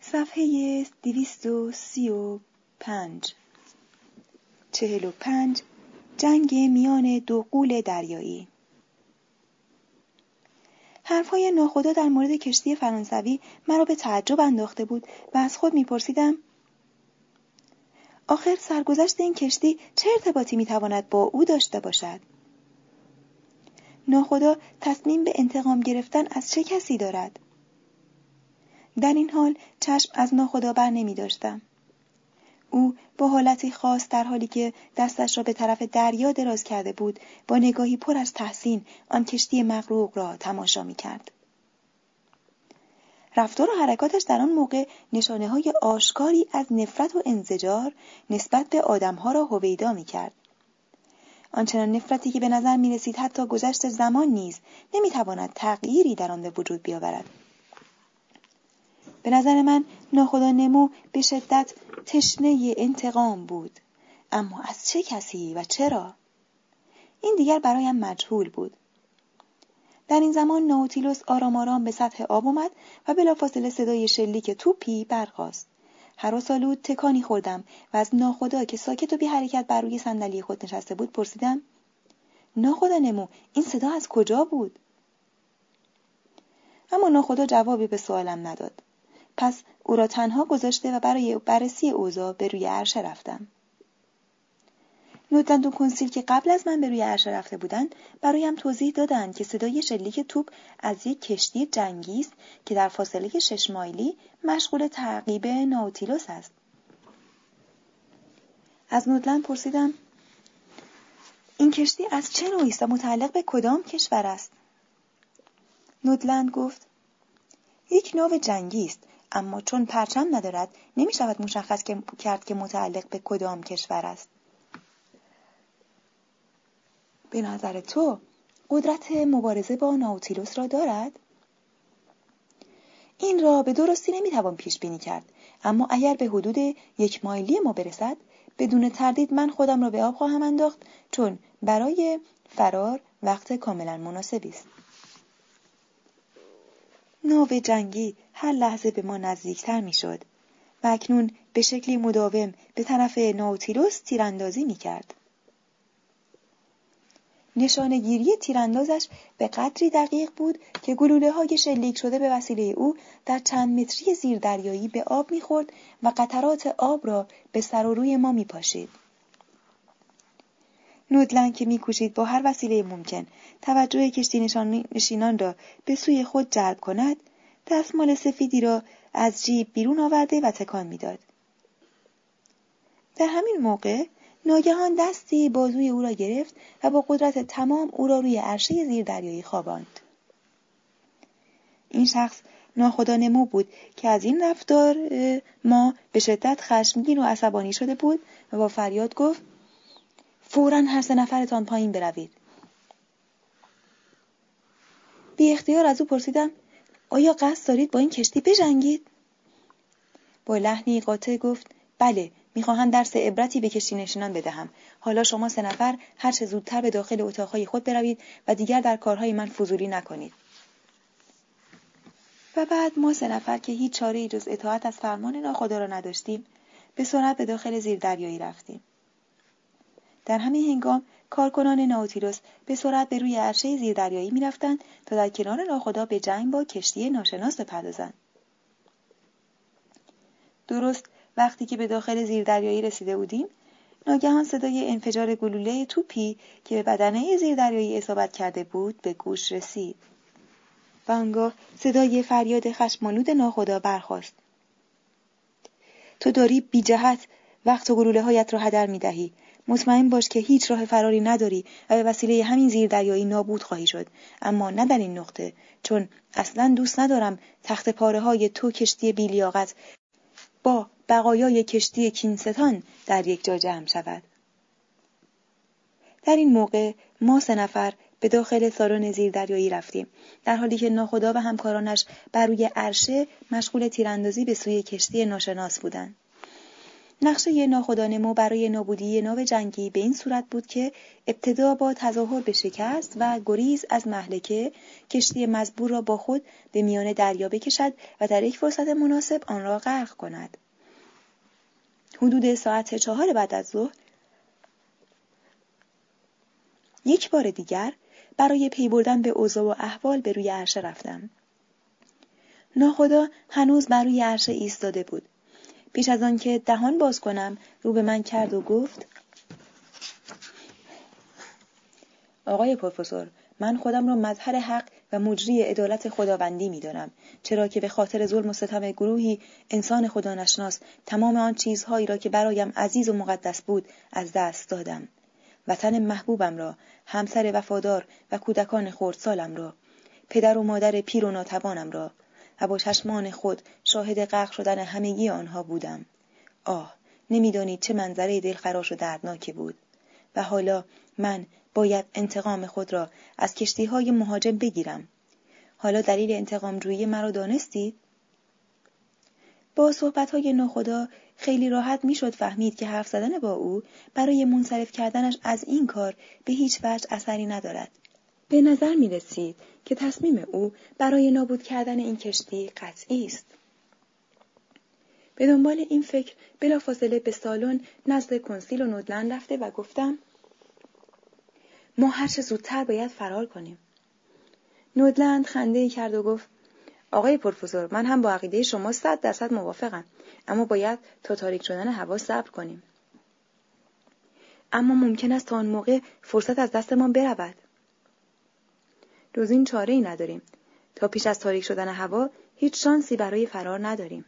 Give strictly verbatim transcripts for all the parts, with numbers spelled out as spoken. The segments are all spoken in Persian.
صفحه دویست و سی و پنج. چهل و پنج. جنگ میان دو غول دریایی. حرفهای ناخدا در مورد کشتی فرانسوی مرا به تعجب انداخته بود و از خود میپرسیدم آخر سرگذشت این کشتی چه ارتباطی میتواند با او داشته باشد؟ ناخدا تصمیم به انتقام گرفتن از چه کسی دارد؟ در این حال چشم از ناخدا بر نمی داشتم. او با حالتی خاص در حالی که دستش را به طرف دریا دراز کرده بود با نگاهی پر از تحسین آن کشتی مغرق را تماشا می کرد. رفتار و حرکاتش در آن موقع نشانه های آشکاری از نفرت و انزجار نسبت به آدمها را هویدا می کرد. آنچنان نفرتی که به نظر می رسید حتی گذشت زمان نیز نمی تواند تغییری در آن به وجود بیاورد. به نظر من ناخدا نمو به شدت تشنه انتقام بود، اما از چه کسی و چرا؟ این دیگر برایم مجهول بود. در این زمان ناوتیلوس آرام آرام به سطح آب آمد و بلافاصله صدای شلیک توپی برخاست. هراس‌آلود تکانی خوردم و از ناخدا که ساکت و بی حرکت بر روی صندلی خود نشسته بود پرسیدم ناخدا نمو این صدا از کجا بود؟ اما ناخدا جوابی به سوالم نداد. پس او را تنها گذاشته و برای بررسی اوضاع به روی عرشه رفتم. نوتلند و کنسیل که قبل از من به روی عرشه رفته بودند برایم توضیح دادند که صدای شلیک توپ از یک کشتی جنگی است که در فاصله شش مایلی مشغول تعقیب ناوتیلوس است. از نوتلند پرسیدم این کشتی از چه نوعی است و متعلق به کدام کشور است؟ نوتلند گفت یک ناو جنگی است، اما چون پرچم ندارد نمی شود مشخص کرد که متعلق به کدام کشور است. به نظر تو قدرت مبارزه با ناوتیلوس را دارد؟ این را به درستی نمی توان پیش بینی کرد، اما اگر به حدود یک مایلی ما برسد بدون تردید من خودم را به آب خواهم انداخت، چون برای فرار وقت کاملا مناسبی است. ناو جنگی هر لحظه به ما نزدیکتر می شد و اکنون به شکلی مداوم به طرف ناوتیلوس تیراندازی می کرد. نشانه‌گیری تیراندازش به قدری دقیق بود که گلوله‌های شلیک شده به وسیله او در چند متری زیر دریایی به آب می‌خورد و قطرات آب را به سر و روی ما می‌پاشید. نوتلند که می‌کوشید با هر وسیله ممکن توجه کشتی نشینان را به سوی خود جلب کند، دستمال سفیدی را از جیب بیرون آورده و تکان می‌داد. در همین موقع ناگهان دستی بازوی او را گرفت و با قدرت تمام او را روی عرشه زیر دریایی خواباند. این شخص ناخدا نمو بود که از این رفتار ما به شدت خشمگین و عصبانی شده بود و با فریاد گفت فوراً هر سه نفرتان پایین بروید. بی اختیار از او پرسیدم آیا قصد دارید با این کشتی بجنگید؟ با لحنی قاطع گفت بله، میخواهم درس عبرتی به کشتی نشینان بدهم. حالا شما سه نفر هر چه زودتر به داخل اتاقهای خود بروید و دیگر در کارهای من فضولی نکنید. و بعد ما سه نفر که هیچ چاره‌ای جز اطاعت از فرمان ناخدا را نداشتیم به سرعت به داخل زیر دریایی رفتیم. در همین هنگام کارکنان ناوتیلوس به سرعت به روی عرشه زیر دریایی میرفتند تا در کنار ناخدا به جنگ با کشتی ناشناس بپردازند. درست وقتی که به داخل زیردریایی رسیده بودیم، ناگهان صدای انفجار گلوله توپی که به بدنه زیردریایی اصابت کرده بود به گوش رسید. و آنگاه صدای فریاد خشم‌آلود ناخدا برخاست. تو داری بی جهت وقت و گلوله هایت را هدر می دهی. مطمئن باش که هیچ راه فراری نداری و به وسیله همین زیردریایی نابود خواهی شد، اما نه در این نقطه، چون اصلا دوست ندارم تخت پاره های تو کشتی بی‌لیاقت با بقایای کشتی کینستان در یک جا جمع شود. در این موقع ما سه نفر به داخل سالن زیردریایی رفتیم، در حالی که ناخدا و همکارانش بر روی عرشه مشغول تیراندازی به سوی کشتی ناشناس بودند. نقشه ناخدا نمو برای نابودی ناو جنگی به این صورت بود که ابتدا با تظاهر به شکست و گریز از مهلکه کشتی مزبور را با خود به میان دریا بکشد و در یک فرصت مناسب آن را غرق کند. حدود ساعت چهار بعد از ظهر یک بار دیگر برای پی بردن به اوضاع و احوال به روی عرشه رفتم. ناخدا هنوز بر روی عرشه ایستاده بود. پیش از آن که دهان باز کنم رو به من کرد و گفت: آقای پروفسور، من خودم را مظهر حق و مجری عدالت خداوندی می دانم، چرا که به خاطر ظلم و ستم گروهی انسان خدا نشناس تمام آن چیزهایی را که برایم عزیز و مقدس بود از دست دادم. وطن محبوبم را، همسر وفادار و کودکان خردسالم را، پدر و مادر پیر و ناتوانم را، و با چشمان خود شاهد غرق شدن همگی آنها بودم. آه، نمیدانید چه منظره دلخراش و دردناکی بود. و حالا من باید انتقام خود را از کشتی‌های مهاجم بگیرم. حالا دلیل انتقام جویی مرا دانستید؟ با صحبت‌های ناخدا خیلی راحت میشد فهمید که حرف زدن با او برای منصرف کردنش از این کار به هیچ وجه اثری ندارد. به نظر می رسید که تصمیم او برای نابود کردن این کشتی قطعی است. به دنبال این فکر بلافاصله به سالن نزد کنسیل و نودلند رفته و گفتم: ما هر چه زودتر باید فرار کنیم. نودلند خنده‌ای کرد و گفت: آقای پروفسور، من هم با عقیده شما صد درصد موافقم، اما باید تا تاریک شدن هوا صبر کنیم. اما ممکن است تا آن موقع فرصت از دستمان برود. جز این چاره‌ای نداریم. تا پیش از تاریک شدن هوا هیچ شانسی برای فرار نداریم.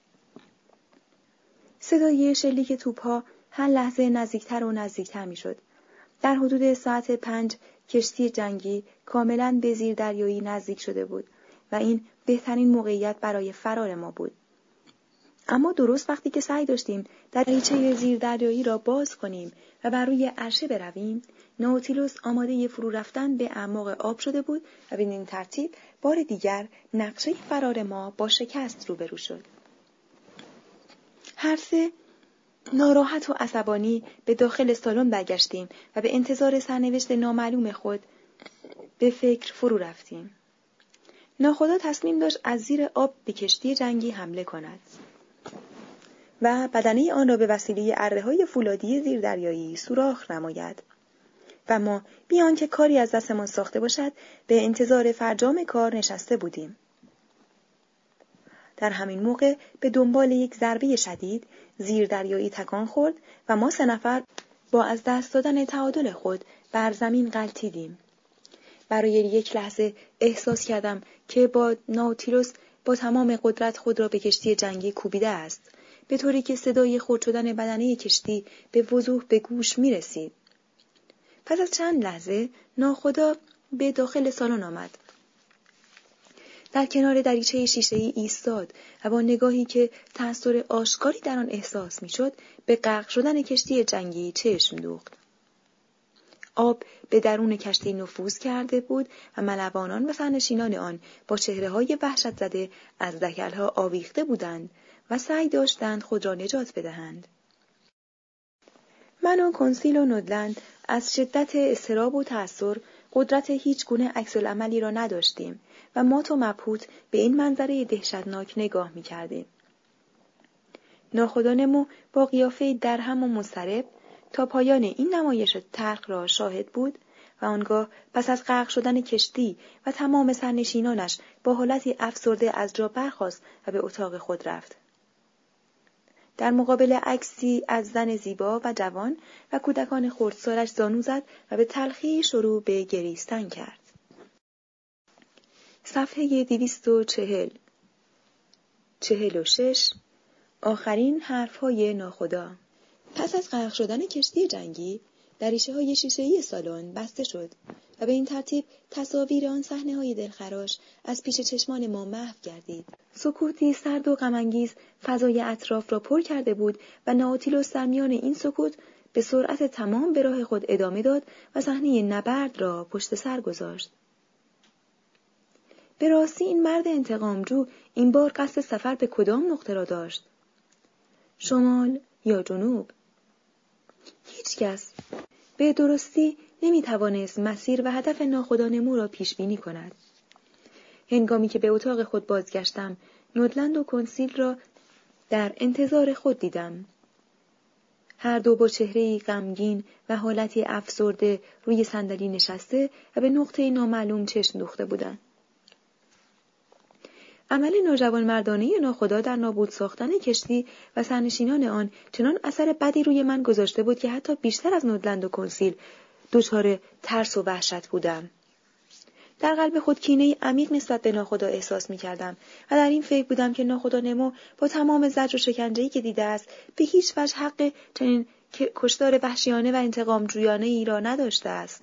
صدای شلیک توپ‌ها هر لحظه نزدیکتر و نزدیکتر می‌شد. در حدود ساعت پنج کشتی جنگی کاملاً به زیر دریایی نزدیک شده بود و این بهترین موقعیت برای فرار ما بود. اما درست وقتی که سعی داشتیم دریچه زیر دریایی را باز کنیم و بر روی عرشه برویم، ناوتیلوس آماده فرو رفتن به اعماق آب شده بود و بدین ترتیب بار دیگر نقشه فرار ما با شکست روبرو شد. هر سه ناراحت و عصبانی به داخل سالن برگشتیم و به انتظار سرنوشت نامعلوم خود به فکر فرو رفتیم. ناخدا تصمیم داشت از زیر آب به کشتی جنگی حمله کند و بدنه آن را به وسیله اره‌های فولادی زیردریایی سوراخ نماید و ما بیان که کاری از دستمان ساخته باشد به انتظار فرجام کار نشسته بودیم. در همین موقع به دنبال یک ضربه شدید زیردریایی تکان خورد و ما سه نفر با از دست دادن تعادل خود بر زمین غلتیدیم. برای یک لحظه احساس کردم که با ناوتیلوس با تمام قدرت خود را به کشتی جنگی کوبیده است، به طوری که صدای خرد شدن بدنه کشتی به وضوح به گوش می رسید. پس از چند لحظه ناخدا به داخل سالن آمد. در کنار دریچه شیشه‌ای ایستاد و با نگاهی که تأثیر آشکاری در آن احساس می‌شد به غرق شدن کشتی جنگی چشم دوخت. آب به درون کشتی نفوذ کرده بود و ملوانان و سرنشینان آن با چهره‌های وحشت زده از دکل‌ها آویخته بودند و سعی داشتند خود را نجات بدهند. من و کنسیل و نودلند از شدت اضطراب و تأثیر قدرت هیچ گونه عکس‌العملی را نداشتیم و مات و مبهوت به این منظره دهشتناک نگاه می‌کردیم. ناخدا نمو با قیافه درهم و مضطرب تا پایان این نمایش تلخ را شاهد بود و آنگاه پس از غرق شدن کشتی و تمام سرنشینانش با حالتی افسرده از جا برخاست و به اتاق خود رفت. در مقابل عکسی از زن زیبا و جوان و کودکان خردسالش زانو زد و به تلخی شروع به گریستن کرد. صفحه دویست و چهل چهل و شش آخرین حرفهای ناخدا. پس از غرق شدن کشتی جنگی دریچه‌های شیشه‌ای سالن بسته شد و به این ترتیب تصاویر آن صحنه‌های دلخراش از پیش چشمان ما محو گردید. سکوتی سرد و غم‌انگیز فضای اطراف را پر کرده بود و ناوتیلوس در میان این سکوت به سرعت تمام به راه خود ادامه داد و صحنه نبرد را پشت سر گذاشت. به راستی این مرد انتقامجو این بار قصد سفر به کدام نقطه را داشت؟ شمال یا جنوب؟ هیچ کس به درستی نمیتوانست مسیر و هدف ناخدا نمو را پیش بینی کند. هنگامی که به اتاق خود بازگشتم، نودلند و کنسیل را در انتظار خود دیدم. هر دو با چهره‌ای غمگین و حالتی افسرده روی صندلی نشسته و به نقطه نامعلوم چشم دوخته بودند. عمل ناجوانمردانه ناخدا در نابود ساختن کشتی و سرنشینان آن چنان اثر بدی روی من گذاشته بود که حتی بیشتر از نودلند و کنسیل دچار ترس و وحشت بودم. در قلب خود کینه‌ای عمیق نسبت به ناخدا احساس می‌کردم و در این فکر بودم که ناخدا نمو با تمام زجر و شکنجه‌ای که دیده است به هیچ وجه حق چنین کشتار وحشیانه و انتقام جویانه‌ای را نداشته است.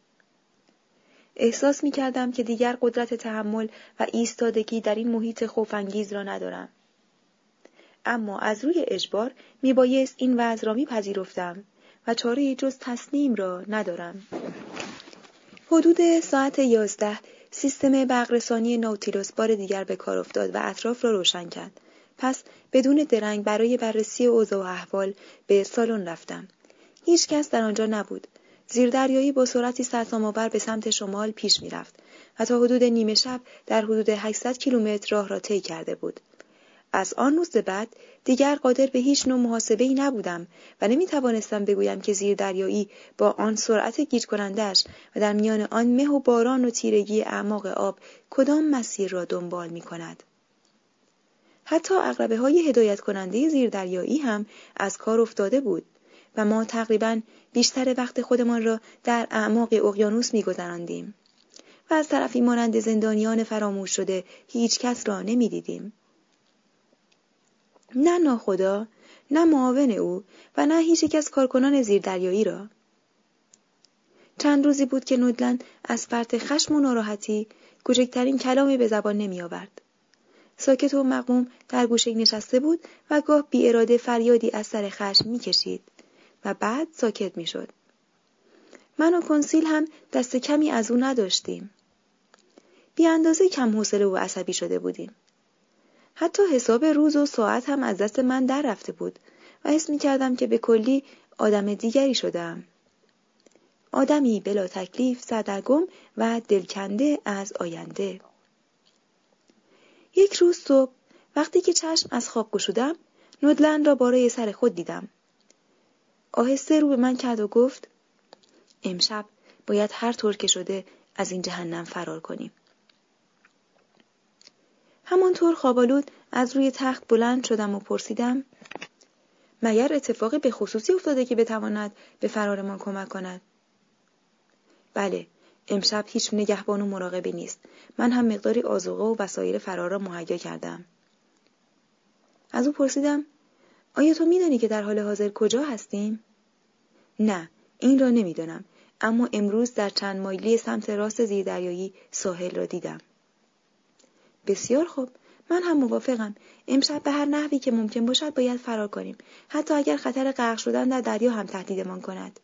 احساس می‌کردم که دیگر قدرت تحمل و ایستادگی در این محیط خوف‌انگیز را ندارم. اما از روی اجبار میبایست این وضع را میپذیرفتم و چاره‌ای جز تسلیم را ندارم. حدود ساعت یازده سیستم برق‌رسانی نوتیلوس بار دیگر به کار افتاد و اطراف را روشن کرد. پس بدون درنگ برای بررسی اوضاع و احوال به سالن رفتم. هیچ کس در آنجا نبود. زیردریایی با سرعتی سرسام‌آور به سمت شمال پیش می‌رفت و تا حدود نیمه شب در حدود هشتصد کیلومتر راه را طی کرده بود. از آن روز بعد دیگر قادر به هیچ نوع محاسبه‌ای نبودم و نمی‌توانستم بگویم که زیردریایی با آن سرعت گیج کننده‌اش و در میان آن مه و باران و تیرگی اعماق آب کدام مسیر را دنبال می‌کند. حتی عقربه‌های هدایت کننده زیردریایی هم از کار افتاده بود و ما تقریباً بیشتر وقت خودمان را در اعماق اقیانوس می‌گذراندیم و از طرفی مانند زندانیان فراموش شده هیچ کس را نمی‌دیدیم. نه ناخدا، نه معاون او و نه هیچ یک از کارکنان زیردریایی را. چند روزی بود که نودلند از فرط خشم و ناراحتی کوچکترین کلامی به زبان نمی آورد. ساکت و مغموم در گوشه نشسته بود و گاه بی اراده فریادی از سر خشم می کشید و بعد ساکت می شد. من و کنسیل هم دست کمی از او نداشتیم. بی اندازه کم حوصله و عصبی شده بودیم. حتی حساب روز و ساعت هم از دست من در رفته بود و حس می کردم که به کلی آدم دیگری شدم. آدمی بلا تکلیف، سردرگم و دلکنده از آینده. یک روز صبح وقتی که چشم از خواب گشودم، نودلند را بالای سر خود دیدم. آهسته رو به من کرد و گفت: امشب باید هر طور که شده از این جهنم فرار کنیم. همانطور خوابالود از روی تخت بلند شدم و پرسیدم: مگر اتفاقی به خصوصی افتاده که بتواند به فرارمان کمک کند؟ بله، امشب هیچ نگهبان و مراقبی نیست. من هم مقداری آذوقه و وسایل فرار را مهیا کردم. از او پرسیدم: آیا تو می‌دانی که در حال حاضر کجا هستیم؟ نه، این را نمی‌دانم، اما امروز در چند مایلی سمت راست زیردریایی ساحل را دیدم. بسیار خوب، من هم موافقم. امشب به هر نحوی که ممکن باشد باید فرار کنیم، حتی اگر خطر غرق شدن در دریا هم تهدیدمان کند.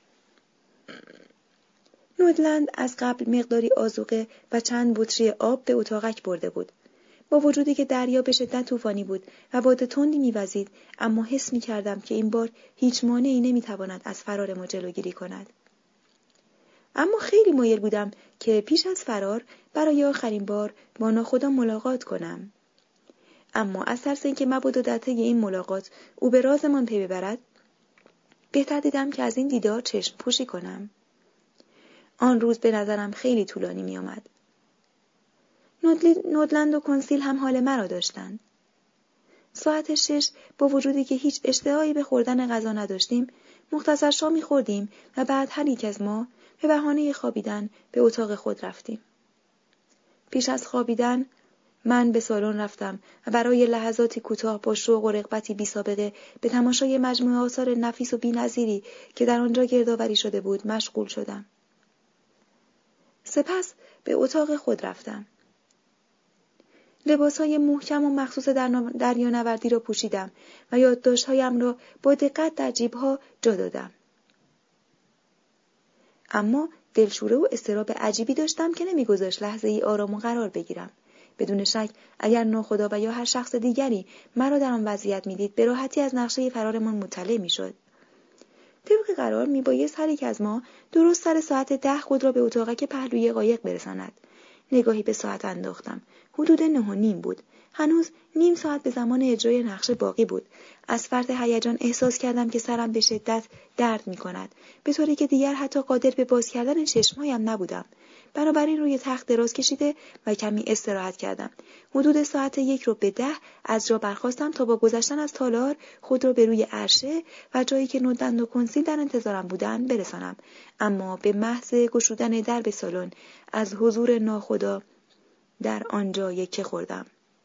نودلند از قبل مقداری آذوقه و چند بطری آب به اتاقک برده بود. با وجودی که دریا به شدت طوفانی بود و باد تندی می‌وزید، اما حس می‌کردم که این بار هیچ مانعی نمی‌تواند از فرار ما جلوگیری کند. اما خیلی مایل بودم که پیش از فرار برای آخرین بار با ناخدا ملاقات کنم. اما از ترس اینکه مبادا در طی این ملاقات او به رازمان پی ببرد، بهتر دیدم که از این دیدار چشم پوشی کنم. آن روز به نظرم خیلی طولانی می آمد. نودلند و کنسیل هم حال مرا داشتند. ساعت شش با وجودی که هیچ اشتهایی به خوردن غذا نداشتیم، مختصر شامی خوردیم و بعد هر یک از ما به بهانه خوابیدن به اتاق خود رفتیم. پیش از خوابیدن من به سالن رفتم و برای لحظاتی کوتاه با شوق و رغبتی بی سابقه به تماشای مجموعه آثار نفیس و بی‌نظیری که در آنجا گردآوری شده بود مشغول شدم. سپس به اتاق خود رفتم. لباسهای محکم و مخصوص دریانوردی را پوشیدم و یادداشت‌هایم را با دقت در جیب‌ها جا دادم. اما دلشوره و اضطراب عجیبی داشتم که نمی‌گذاشت لحظه‌ای آرام و قرار بگیرم. بدون شک اگر ناخدا و یا هر شخص دیگری مرا در آن وضعیت میدید به راحتی از نقشه فرارمان مطلع میشد. طبق قرار میبایست هر یک از ما درست سر ساعت ده خود را به اتاقک پهلوی قایق برساند. نگاهی به ساعت انداختم. حدود نه و نیم بود. هنوز نیم ساعت به زمان اجرای نقشه باقی بود. از فرط هیجان احساس کردم که سرم به شدت درد می کند. به طوری که دیگر حتی قادر به باز کردن چشمهایم نبودم. بنابراین روی تخت دراز کشیده و کمی استراحت کردم. حدود ساعت یک رو به ده از جا برخاستم تا با گذشتن از تالار خود را به روی عرشه و جایی که نودلند و کنسیل در انتظارم بودند برسانم. اما به محض گشودن درب سالن از حضور ناخدا در آنجا یکه خوردم.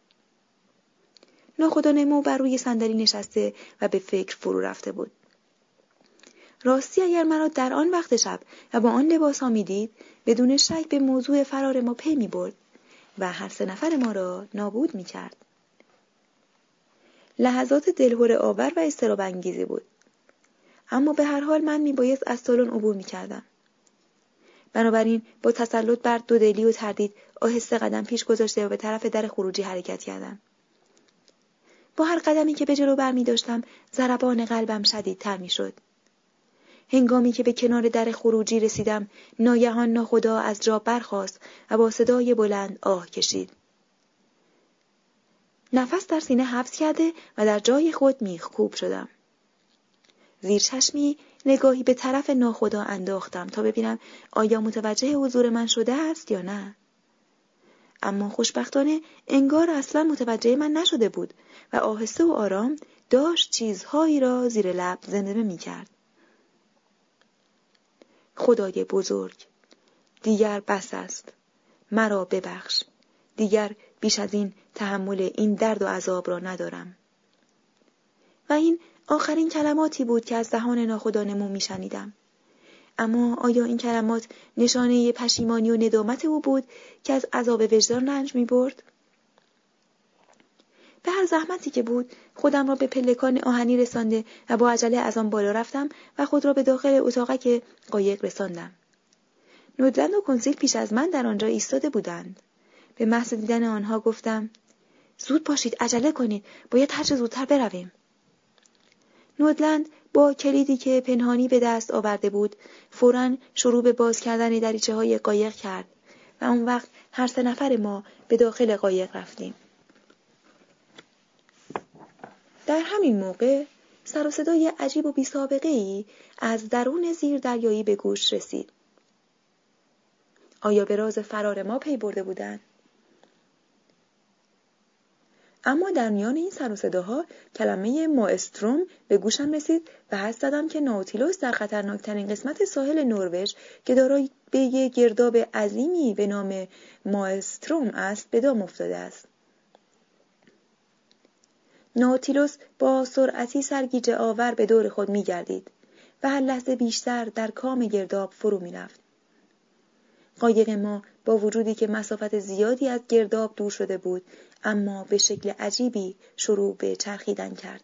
ناخدا نمو بر روی صندلی نشسته و به فکر فرو رفته بود. راستی اگر مرا در آن وقت شب و با آن لباس ها می دید، بدون شک به موضوع فرار ما پی می برد و هر سه نفر ما را نابود می کرد. لحظات دلهره آور و اضطراب انگیزی بود. اما به هر حال من می بایست از سالن عبور می کردم. بنابراین با تسلط بر دودلی و تردید آهسته قدم پیش گذاشته و به طرف در خروجی حرکت کردم. با هر قدمی که به جلو برمی داشتم ضربان قلبم شدیدتر می شد. هنگامی که به کنار در خروجی رسیدم ناگهان ناخدا از جا برخاست و با صدای بلند آه کشید. نفس در سینه حبس کرده و در جای خود میخکوب شدم. زیر چشمی نگاهی به طرف ناخدا انداختم تا ببینم آیا متوجه حضور من شده است یا نه. اما خوشبختانه انگار اصلا متوجه من نشده بود و آهسته و آرام داشت چیزهایی را زیر لب زمزمه می کرد. خدای بزرگ، دیگر بس است. مرا ببخش. دیگر بیش از این تحمل این درد و عذاب را ندارم. و این آخرین کلماتی بود که از دهان ناخدانمو می شنیدم. اما آیا این کلمات نشانه پشیمانی و ندامت او بود که از عذاب وجدان رنج می برد؟ به هر زحمتی که بود خودم را به پلکان آهنی رسانده و با عجله از آن بالا رفتم و خود را به داخل اتاقک قایق رساندم. نودلند و کنسیل پیش از من در آنجا ایستاده بودند. به محض دیدن آنها گفتم زود باشید، عجله کنید، باید هر چه زودتر برویم. نودلند با کلیدی که پنهانی به دست آورده بود فوراً شروع به باز کردن دریچه های قایق کرد و اون وقت هر سه نفر ما به داخل قایق رفتیم. در همین موقع سر و صدای عجیب و بی سابقه ای از درون زیر دریایی به گوش رسید. آیا به راز فرار ما پی برده بودند؟ اما در میان این سر و صداها کلمه مائستروم به گوشم رسید و حدس زدم که ناوتیلوس در خطرناکترین قسمت ساحل نروژ که دارای به یک گرداب عظیمی به نام مائستروم است به دام افتاده است. ناوتیلوس با سرعتی سرگیجه آور به دور خود می گردید و هر لحظه بیشتر در کام گرداب فرو می رفت. قایق ما با وجودی که مسافت زیادی از گرداب دور شده بود اما به شکل عجیبی شروع به چرخیدن کرد.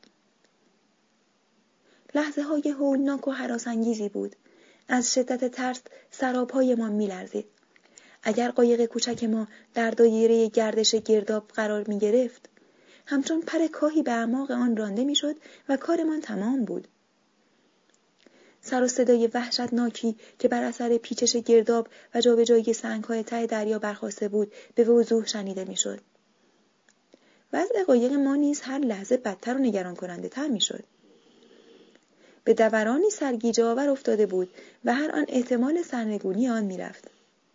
لحظه های هولناک و هراسانگیزی بود. از شدت ترس سرابهای ما می لرزید. اگر قایق کوچک ما در دایره گردش گرداب قرار می گرفت همچون پر کاهی به اعماق آن رانده می شد و کارمان تمام بود. سر و صدای وحشتناکی که بر اثر پیچش گرداب و جابجایی سنگ‌های ته دریا برخاسته بود به وضوح شنیده می‌شد. وضع قایق ما نیز هر لحظه بدتر و نگران کننده تر می‌شد. به دورانی سرگیجه آور افتاده بود و هر آن احتمال سرنگونی آن می‌رفت.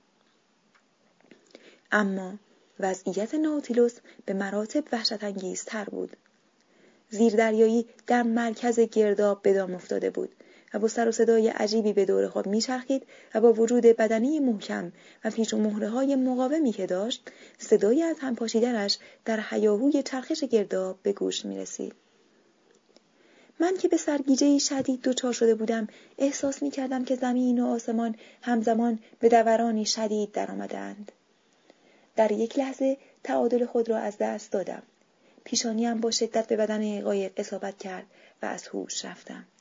اما وضعیت ناوتیلوس به مراتب وحشت‌انگیزتر بود. زیردریایی در مرکز گرداب به دام افتاده بود و با سر و صدای عجیبی به دور خود میچرخید و با وجود بدنی محکم و پیچ و مهره‌های مقاومی که داشت صدایی از هم پاشیدنش در هیاهوی چرخش گرداب به گوش می‌رسید. من که به سرگیجه‌ای شدید دچار شده بودم احساس می‌کردم که زمین و آسمان همزمان به دورانی شدید درآمدند. در یک لحظه تعادل خود را از دست دادم. پیشانیم با شدت به بدن قایق اصابت کرد و از هوش رفتم.